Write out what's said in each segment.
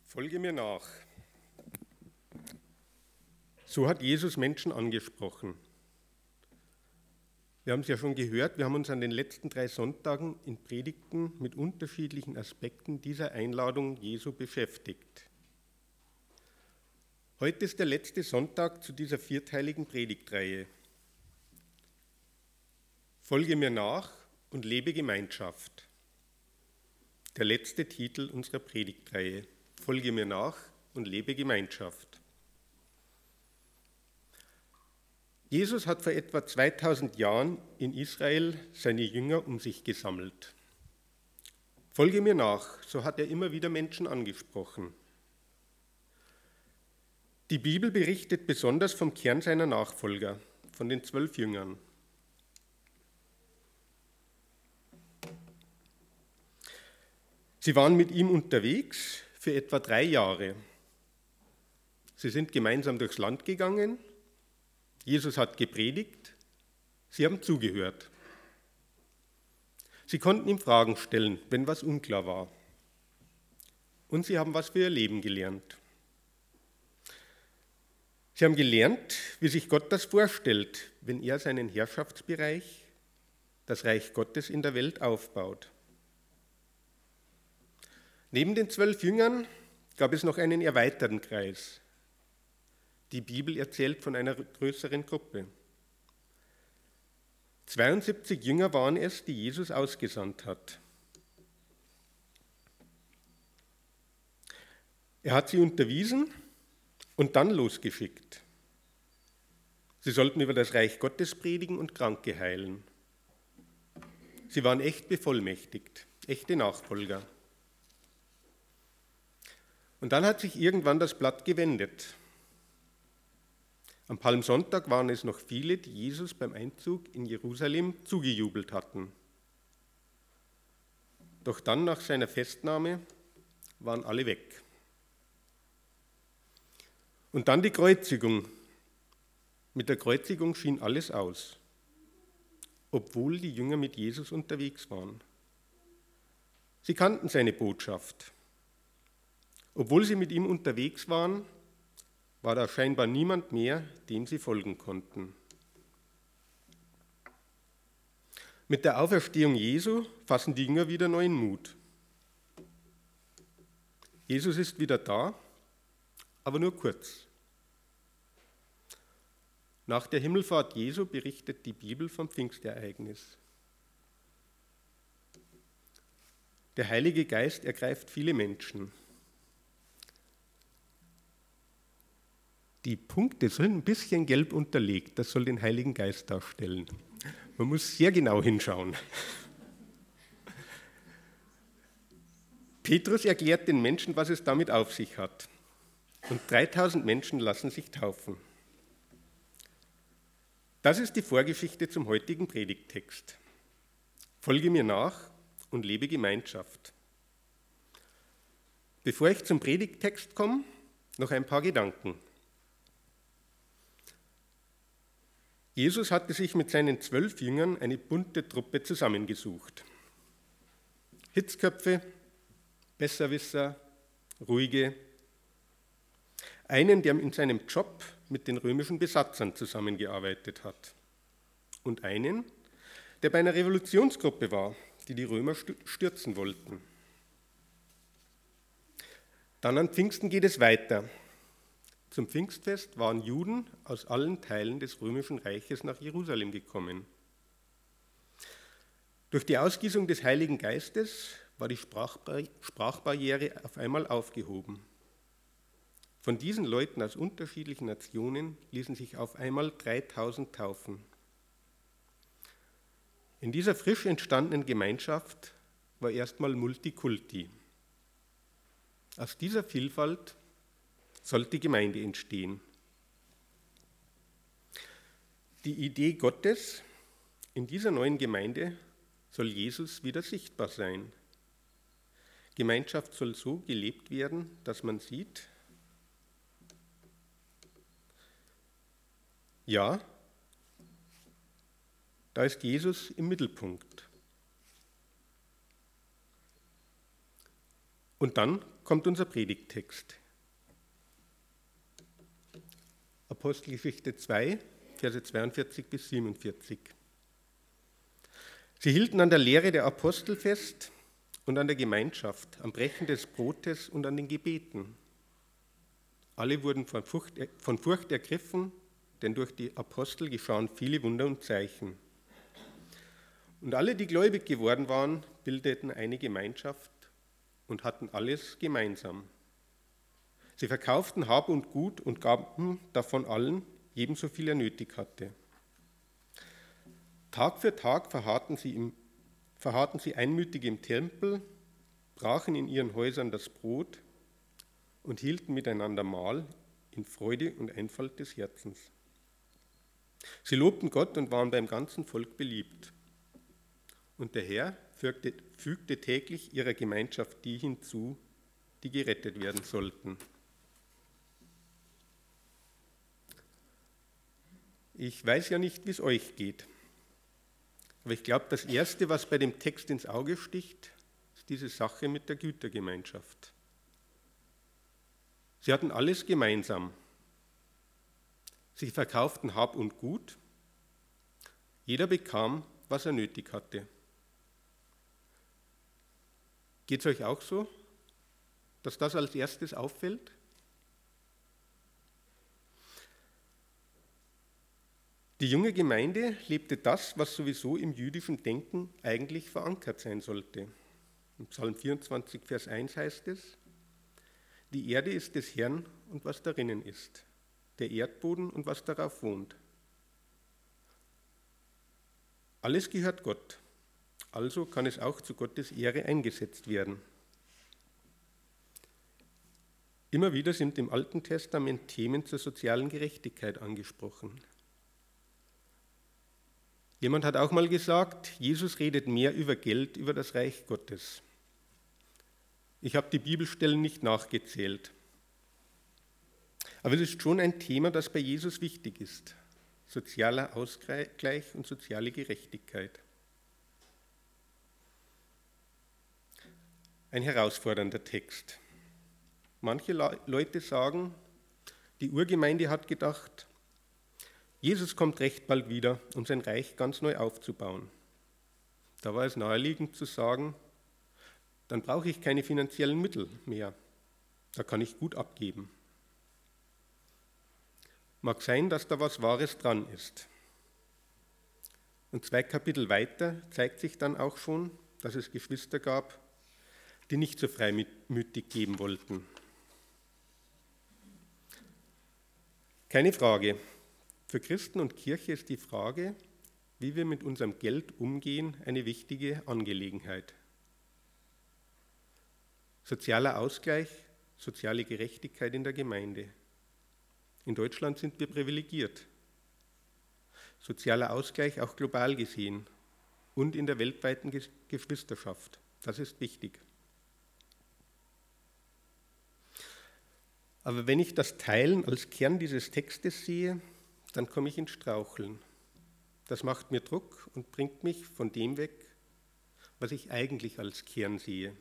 Folge mir nach. So hat Jesus Menschen angesprochen. Wir haben es ja schon gehört, wir haben uns an den letzten 3 Sonntagen in Predigten mit unterschiedlichen Aspekten dieser Einladung Jesu beschäftigt. Heute ist der letzte Sonntag zu dieser 4-teiligen Predigtreihe. Folge mir nach und lebe Gemeinschaft. Der letzte Titel unserer Predigtreihe. Folge mir nach und lebe Gemeinschaft. Jesus hat vor etwa 2000 Jahren in Israel seine Jünger um sich gesammelt. Folge mir nach, so hat er immer wieder Menschen angesprochen. Die Bibel berichtet besonders vom Kern seiner Nachfolger, von den 12 Jüngern. Sie waren mit ihm unterwegs für etwa 3 Jahre. Sie sind gemeinsam durchs Land gegangen. Jesus hat gepredigt. Sie haben zugehört. Sie konnten ihm Fragen stellen, wenn was unklar war. Und sie haben was für ihr Leben gelernt. Sie haben gelernt, wie sich Gott das vorstellt, wenn er seinen Herrschaftsbereich, das Reich Gottes in der Welt aufbaut. Neben den 12 Jüngern gab es noch einen erweiterten Kreis. Die Bibel erzählt von einer größeren Gruppe. 72 Jünger waren es, die Jesus ausgesandt hat. Er hat sie unterwiesen und dann losgeschickt. Sie sollten über das Reich Gottes predigen und Kranke heilen. Sie waren echt bevollmächtigt, echte Nachfolger. Und dann hat sich irgendwann das Blatt gewendet. Am Palmsonntag waren es noch viele, die Jesus beim Einzug in Jerusalem zugejubelt hatten. Doch dann nach seiner Festnahme waren alle weg. Und dann die Kreuzigung. Mit der Kreuzigung schien alles aus, obwohl die Jünger mit Jesus unterwegs waren. Sie kannten seine Botschaft. Obwohl sie mit ihm unterwegs waren, war da scheinbar niemand mehr, dem sie folgen konnten. Mit der Auferstehung Jesu fassen die Jünger wieder neuen Mut. Jesus ist wieder da, aber nur kurz. Nach der Himmelfahrt Jesu berichtet die Bibel vom Pfingstereignis. Der Heilige Geist ergreift viele Menschen. Die Punkte sind ein bisschen gelb unterlegt, das soll den Heiligen Geist darstellen. Man muss sehr genau hinschauen. Petrus erklärt den Menschen, was es damit auf sich hat. Und 3000 Menschen lassen sich taufen. Das ist die Vorgeschichte zum heutigen Predigttext. Folge mir nach und lebe Gemeinschaft. Bevor ich zum Predigttext komme, noch ein paar Gedanken. Jesus hatte sich mit seinen 12 Jüngern eine bunte Truppe zusammengesucht. Hitzköpfe, Besserwisser, Ruhige. Einen, der in seinem Job mit den römischen Besatzern zusammengearbeitet hat. Und einen, der bei einer Revolutionsgruppe war, die die Römer stürzen wollten. Dann an Pfingsten geht es weiter. Zum Pfingstfest waren Juden aus allen Teilen des Römischen Reiches nach Jerusalem gekommen. Durch die Ausgießung des Heiligen Geistes war die Sprachbarriere auf einmal aufgehoben. Von diesen Leuten aus unterschiedlichen Nationen ließen sich auf einmal 3000 taufen. In dieser frisch entstandenen Gemeinschaft war erstmal Multikulti. Aus dieser Vielfalt sollte Gemeinde entstehen. Die Idee Gottes in dieser neuen Gemeinde soll Jesus wieder sichtbar sein. Gemeinschaft soll so gelebt werden, dass man sieht, ja, da ist Jesus im Mittelpunkt. Und dann kommt unser Predigttext. Apostelgeschichte 2, Verse 42 bis 47. Sie hielten an der Lehre der Apostel fest und an der Gemeinschaft, am Brechen des Brotes und an den Gebeten. Alle wurden von Furcht ergriffen, denn durch die Apostel geschahen viele Wunder und Zeichen. Und alle, die gläubig geworden waren, bildeten eine Gemeinschaft und hatten alles gemeinsam. Sie verkauften Hab und Gut und gaben davon allen, jedem so viel er nötig hatte. Tag für Tag verharrten sie einmütig im Tempel, brachen in ihren Häusern das Brot und hielten miteinander Mahl in Freude und Einfalt des Herzens. Sie lobten Gott und waren beim ganzen Volk beliebt. Und der Herr fügte täglich ihrer Gemeinschaft die hinzu, die gerettet werden sollten. Ich weiß ja nicht, wie es euch geht, aber ich glaube, das Erste, was bei dem Text ins Auge sticht, ist diese Sache mit der Gütergemeinschaft. Sie hatten alles gemeinsam. Sie verkauften Hab und Gut. Jeder bekam, was er nötig hatte. Geht es euch auch so, dass das als erstes auffällt? Die junge Gemeinde lebte das, was sowieso im jüdischen Denken eigentlich verankert sein sollte. Im Psalm 24, Vers 1 heißt es: Die Erde ist des Herrn und was darinnen ist, der Erdboden und was darauf wohnt. Alles gehört Gott, also kann es auch zu Gottes Ehre eingesetzt werden. Immer wieder sind im Alten Testament Themen zur sozialen Gerechtigkeit angesprochen. Jemand hat auch mal gesagt, Jesus redet mehr über Geld, über das Reich Gottes. Ich habe die Bibelstellen nicht nachgezählt. Aber es ist schon ein Thema, das bei Jesus wichtig ist. Sozialer Ausgleich und soziale Gerechtigkeit. Ein herausfordernder Text. Manche Leute sagen, die Urgemeinde hat gedacht, Jesus kommt recht bald wieder, um sein Reich ganz neu aufzubauen. Da war es naheliegend zu sagen, dann brauche ich keine finanziellen Mittel mehr. Da kann ich gut abgeben. Mag sein, dass da was Wahres dran ist. Und 2 Kapitel weiter zeigt sich dann auch schon, dass es Geschwister gab, die nicht so freimütig geben wollten. Keine Frage. Für Christen und Kirche ist die Frage, wie wir mit unserem Geld umgehen, eine wichtige Angelegenheit. Sozialer Ausgleich, soziale Gerechtigkeit in der Gemeinde. In Deutschland sind wir privilegiert. Sozialer Ausgleich auch global gesehen und in der weltweiten Geschwisterschaft. Das ist wichtig. Aber wenn ich das Teilen als Kern dieses Textes sehe, dann komme ich ins Straucheln. Das macht mir Druck und bringt mich von dem weg, was ich eigentlich als Kern sehe.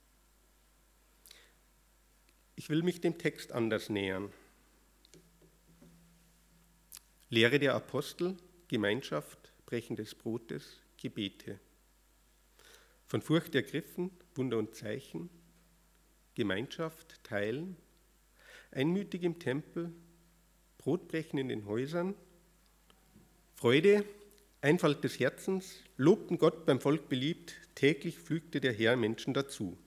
Ich will mich dem Text anders nähern. Lehre der Apostel, Gemeinschaft, Brechen des Brotes, Gebete. Von Furcht ergriffen, Wunder und Zeichen, Gemeinschaft, Teilen, einmütig im Tempel, Brotbrechen in den Häusern, Freude, Einfalt des Herzens, lobten Gott beim Volk beliebt, täglich fügte der Herr Menschen dazu.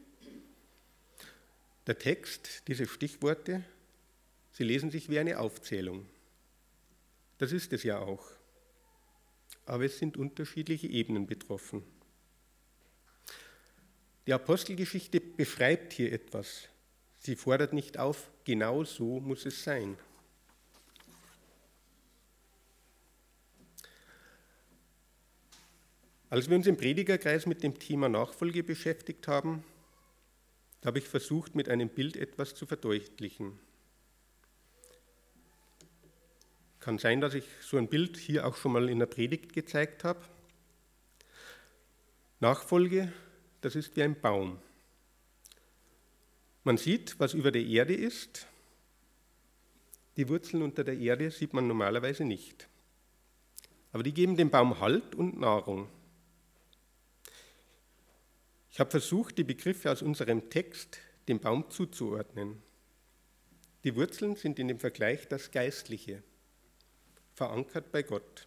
Der Text, diese Stichworte, sie lesen sich wie eine Aufzählung. Das ist es ja auch. Aber es sind unterschiedliche Ebenen betroffen. Die Apostelgeschichte beschreibt hier etwas. Sie fordert nicht auf, genau so muss es sein. Als wir uns im Predigerkreis mit dem Thema Nachfolge beschäftigt haben, habe ich versucht, mit einem Bild etwas zu verdeutlichen. Kann sein, dass ich so ein Bild hier auch schon mal in der Predigt gezeigt habe. Nachfolge, das ist wie ein Baum. Man sieht, was über der Erde ist. Die Wurzeln unter der Erde sieht man normalerweise nicht. Aber die geben dem Baum Halt und Nahrung. Ich habe versucht, die Begriffe aus unserem Text dem Baum zuzuordnen. Die Wurzeln sind in dem Vergleich das Geistliche, verankert bei Gott.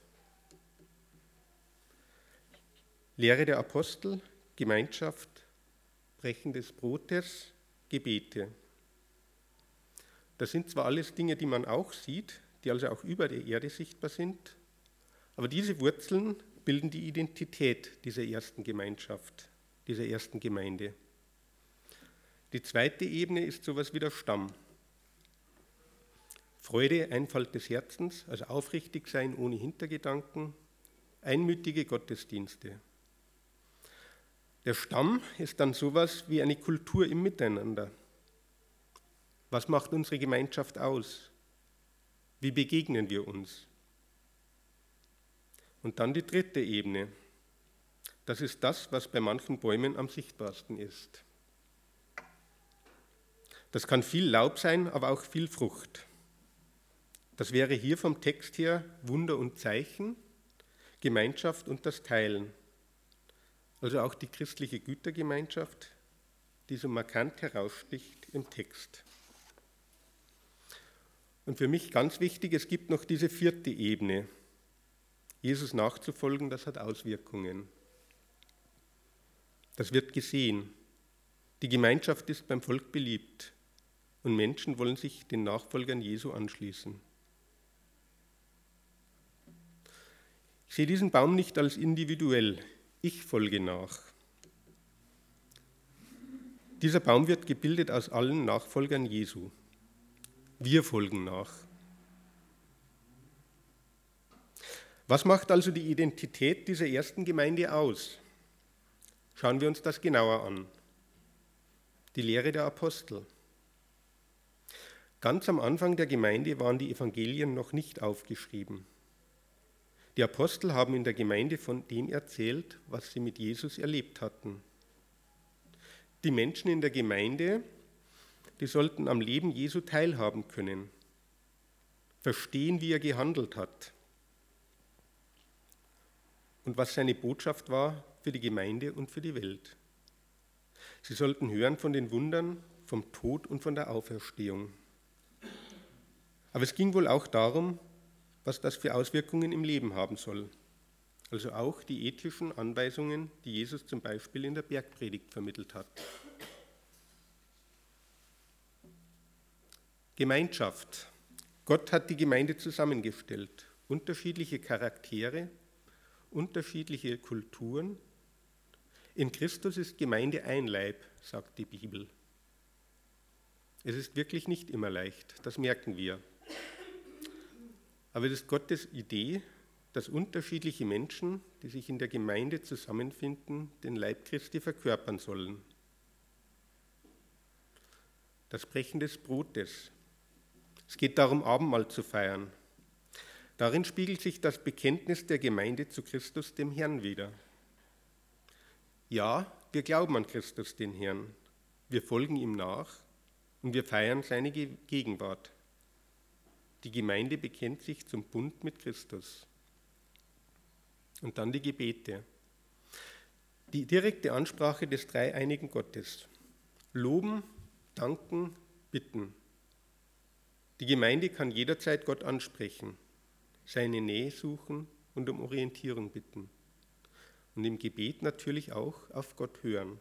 Lehre der Apostel, Gemeinschaft, Brechen des Brotes, Gebete. Das sind zwar alles Dinge, die man auch sieht, die also auch über der Erde sichtbar sind, aber diese Wurzeln bilden die Identität dieser ersten Gemeinschaft, dieser ersten Gemeinde. Die zweite Ebene ist sowas wie der Stamm. Freude, Einfalt des Herzens, also aufrichtig sein ohne Hintergedanken, einmütige Gottesdienste. Der Stamm ist dann sowas wie eine Kultur im Miteinander. Was macht unsere Gemeinschaft aus? Wie begegnen wir uns? Und dann die dritte Ebene. Das ist das, was bei manchen Bäumen am sichtbarsten ist. Das kann viel Laub sein, aber auch viel Frucht. Das wäre hier vom Text her Wunder und Zeichen, Gemeinschaft und das Teilen. Also auch die christliche Gütergemeinschaft, die so markant heraussticht im Text. Und für mich ganz wichtig, es gibt noch diese vierte Ebene. Jesus nachzufolgen, das hat Auswirkungen. Das wird gesehen. Die Gemeinschaft ist beim Volk beliebt und Menschen wollen sich den Nachfolgern Jesu anschließen. Ich sehe diesen Baum nicht als individuell. Ich folge nach. Dieser Baum wird gebildet aus allen Nachfolgern Jesu. Wir folgen nach. Was macht also die Identität dieser ersten Gemeinde aus? Schauen wir uns das genauer an. Die Lehre der Apostel. Ganz am Anfang der Gemeinde waren die Evangelien noch nicht aufgeschrieben. Die Apostel haben in der Gemeinde von dem erzählt, was sie mit Jesus erlebt hatten. Die Menschen in der Gemeinde, die sollten am Leben Jesu teilhaben können, verstehen, wie er gehandelt hat und was seine Botschaft war für die Gemeinde und für die Welt. Sie sollten hören von den Wundern, vom Tod und von der Auferstehung. Aber es ging wohl auch darum, was das für Auswirkungen im Leben haben soll. Also auch die ethischen Anweisungen, die Jesus zum Beispiel in der Bergpredigt vermittelt hat. Gemeinschaft. Gott hat die Gemeinde zusammengestellt. Unterschiedliche Charaktere, unterschiedliche Kulturen. In Christus ist Gemeinde ein Leib, sagt die Bibel. Es ist wirklich nicht immer leicht, das merken wir. Aber es ist Gottes Idee, dass unterschiedliche Menschen, die sich in der Gemeinde zusammenfinden, den Leib Christi verkörpern sollen. Das Brechen des Brotes. Es geht darum, Abendmahl zu feiern. Darin spiegelt sich das Bekenntnis der Gemeinde zu Christus, dem Herrn, wider. Ja, wir glauben an Christus, den Herrn. Wir folgen ihm nach und wir feiern seine Gegenwart. Die Gemeinde bekennt sich zum Bund mit Christus. Und dann die Gebete. Die direkte Ansprache des dreieinigen Gottes. Loben, danken, bitten. Die Gemeinde kann jederzeit Gott ansprechen, seine Nähe suchen und um Orientierung bitten. Und im Gebet natürlich auch auf Gott hören.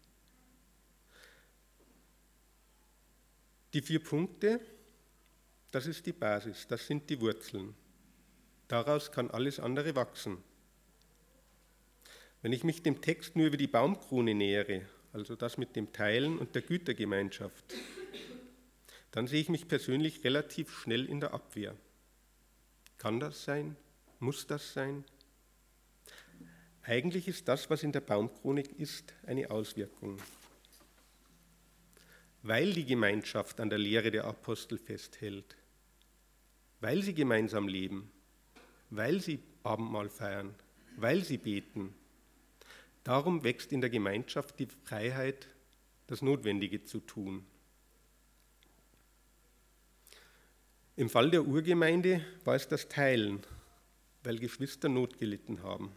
Die 4 Punkte, das ist die Basis, das sind die Wurzeln. Daraus kann alles andere wachsen. Wenn ich mich dem Text nur über die Baumkrone nähere, also das mit dem Teilen und der Gütergemeinschaft, dann sehe ich mich persönlich relativ schnell in der Abwehr. Kann das sein? Muss das sein? Eigentlich ist das, was in der Baumkrone ist, eine Auswirkung. Weil die Gemeinschaft an der Lehre der Apostel festhält, weil sie gemeinsam leben, weil sie Abendmahl feiern, weil sie beten. Darum wächst in der Gemeinschaft die Freiheit, das Notwendige zu tun, Im Fall der Urgemeinde war es das Teilen, weil Geschwister Not gelitten haben.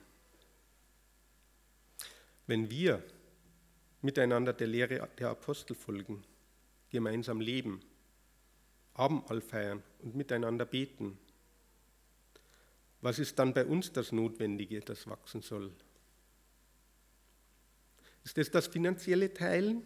Wenn wir miteinander der Lehre der Apostel folgen, gemeinsam leben, Abendmahl feiern und miteinander beten, was ist dann bei uns das Notwendige, das wachsen soll? Ist es das finanzielle Teilen?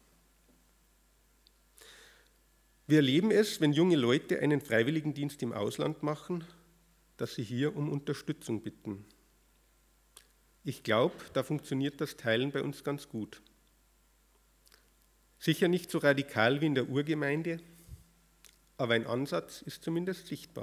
Wir erleben es, wenn junge Leute einen Freiwilligendienst im Ausland machen, dass sie hier um Unterstützung bitten. Ich glaube, da funktioniert das Teilen bei uns ganz gut. Sicher nicht so radikal wie in der Urgemeinde, aber ein Ansatz ist zumindest sichtbar.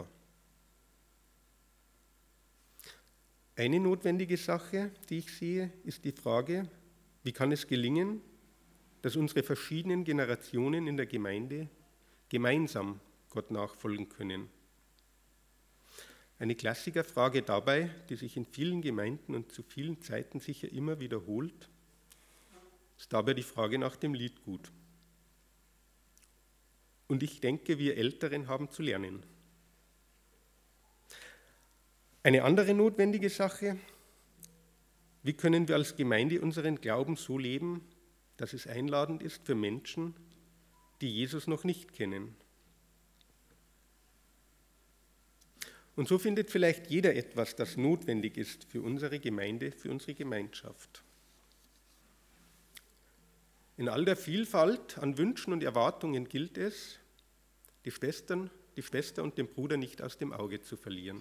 Eine notwendige Sache, die ich sehe, ist die Frage, wie kann es gelingen, dass unsere verschiedenen Generationen in der Gemeinde gemeinsam Gott nachfolgen können. Eine Klassikerfrage dabei, die sich in vielen Gemeinden und zu vielen Zeiten sicher immer wiederholt, ist dabei die Frage nach dem Liedgut. Und ich denke, wir Älteren haben zu lernen. Eine andere notwendige Sache, wie können wir als Gemeinde unseren Glauben so leben, dass es einladend ist für Menschen, die Jesus noch nicht kennen. Und so findet vielleicht jeder etwas, das notwendig ist für unsere Gemeinde, für unsere Gemeinschaft. In all der Vielfalt an Wünschen und Erwartungen gilt es, die Schwester und den Bruder nicht aus dem Auge zu verlieren.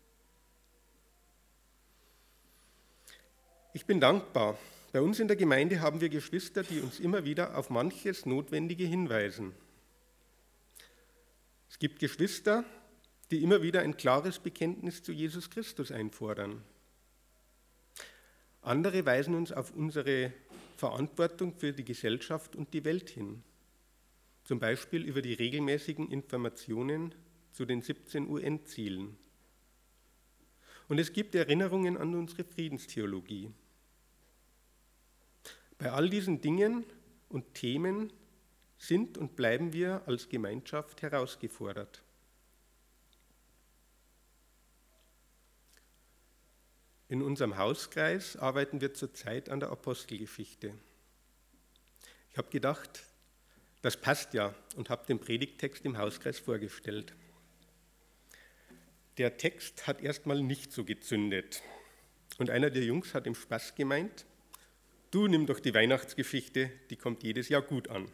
Ich bin dankbar. Bei uns in der Gemeinde haben wir Geschwister, die uns immer wieder auf manches Notwendige hinweisen. Es gibt Geschwister, die immer wieder ein klares Bekenntnis zu Jesus Christus einfordern. Andere weisen uns auf unsere Verantwortung für die Gesellschaft und die Welt hin. Zum Beispiel über die regelmäßigen Informationen zu den 17 UN-Zielen. Und es gibt Erinnerungen an unsere Friedenstheologie. Bei all diesen Dingen und Themen sind und bleiben wir als Gemeinschaft herausgefordert. In unserem Hauskreis arbeiten wir zurzeit an der Apostelgeschichte. Ich habe gedacht, das passt ja und habe den Predigttext im Hauskreis vorgestellt. Der Text hat erstmal nicht so gezündet und einer der Jungs hat im Spaß gemeint, du nimm doch die Weihnachtsgeschichte, die kommt jedes Jahr gut an.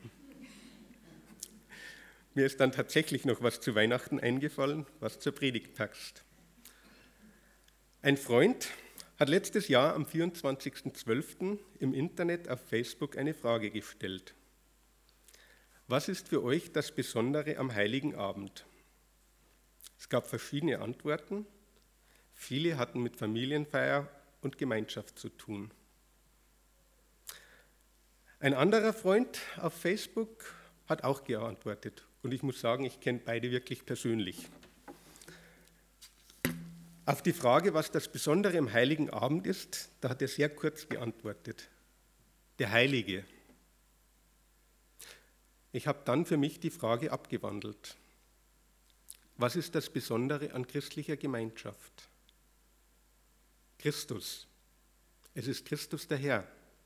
Mir ist dann tatsächlich noch was zu Weihnachten eingefallen, was zur Predigt passt. Ein Freund hat letztes Jahr am 24.12. im Internet auf Facebook eine Frage gestellt. Was ist für euch das Besondere am Heiligen Abend? Es gab verschiedene Antworten. Viele hatten mit Familienfeier und Gemeinschaft zu tun. Ein anderer Freund auf Facebook hat auch geantwortet. Und ich muss sagen, ich kenne beide wirklich persönlich. Auf die Frage, was das Besondere am Heiligen Abend ist, da hat er sehr kurz geantwortet. Der Heilige. Ich habe dann für mich die Frage abgewandelt. Was ist das Besondere an christlicher Gemeinschaft? Christus. Es ist Christus der Herr.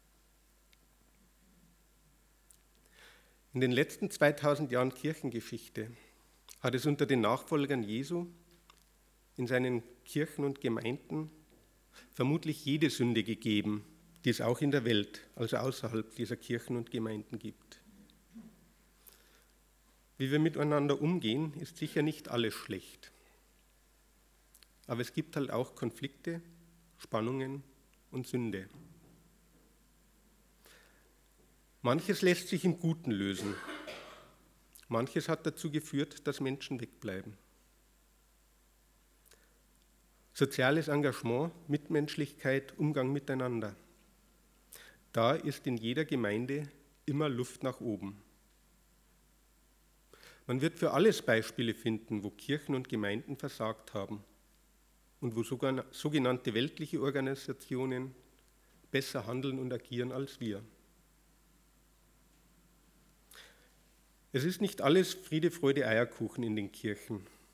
In den letzten 2000 Jahren Kirchengeschichte hat es unter den Nachfolgern Jesu in seinen Kirchen und Gemeinden vermutlich jede Sünde gegeben, die es auch in der Welt, also außerhalb dieser Kirchen und Gemeinden gibt. Wie wir miteinander umgehen, ist sicher nicht alles schlecht. Aber es gibt halt auch Konflikte, Spannungen und Sünde. Manches lässt sich im Guten lösen. Manches hat dazu geführt, dass Menschen wegbleiben. Soziales Engagement, Mitmenschlichkeit, Umgang miteinander. Da ist in jeder Gemeinde immer Luft nach oben. Man wird für alles Beispiele finden, wo Kirchen und Gemeinden versagt haben und wo sogar sogenannte weltliche Organisationen besser handeln und agieren als wir. Es ist nicht alles Friede, Freude, Eierkuchen in den Kirchen.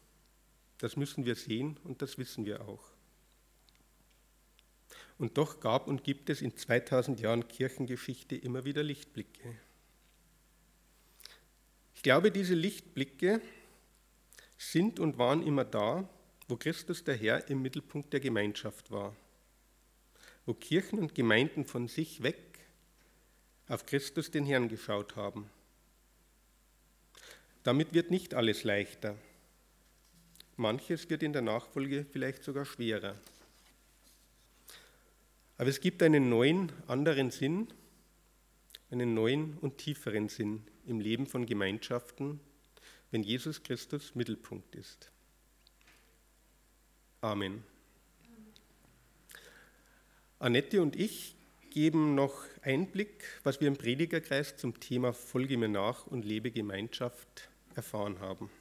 Das müssen wir sehen und das wissen wir auch. Und doch gab und gibt es in 2000 Jahren Kirchengeschichte immer wieder Lichtblicke. Ich glaube, diese Lichtblicke sind und waren immer da, wo Christus der Herr im Mittelpunkt der Gemeinschaft war, wo Kirchen und Gemeinden von sich weg auf Christus den Herrn geschaut haben. Damit wird nicht alles leichter. Manches wird in der Nachfolge vielleicht sogar schwerer. Aber es gibt einen neuen, anderen Sinn, einen neuen und tieferen Sinn im Leben von Gemeinschaften, wenn Jesus Christus Mittelpunkt ist. Amen. Annette und ich geben noch Einblick, was wir im Predigerkreis zum Thema Folge mir nach und lebe Gemeinschaft erfahren haben.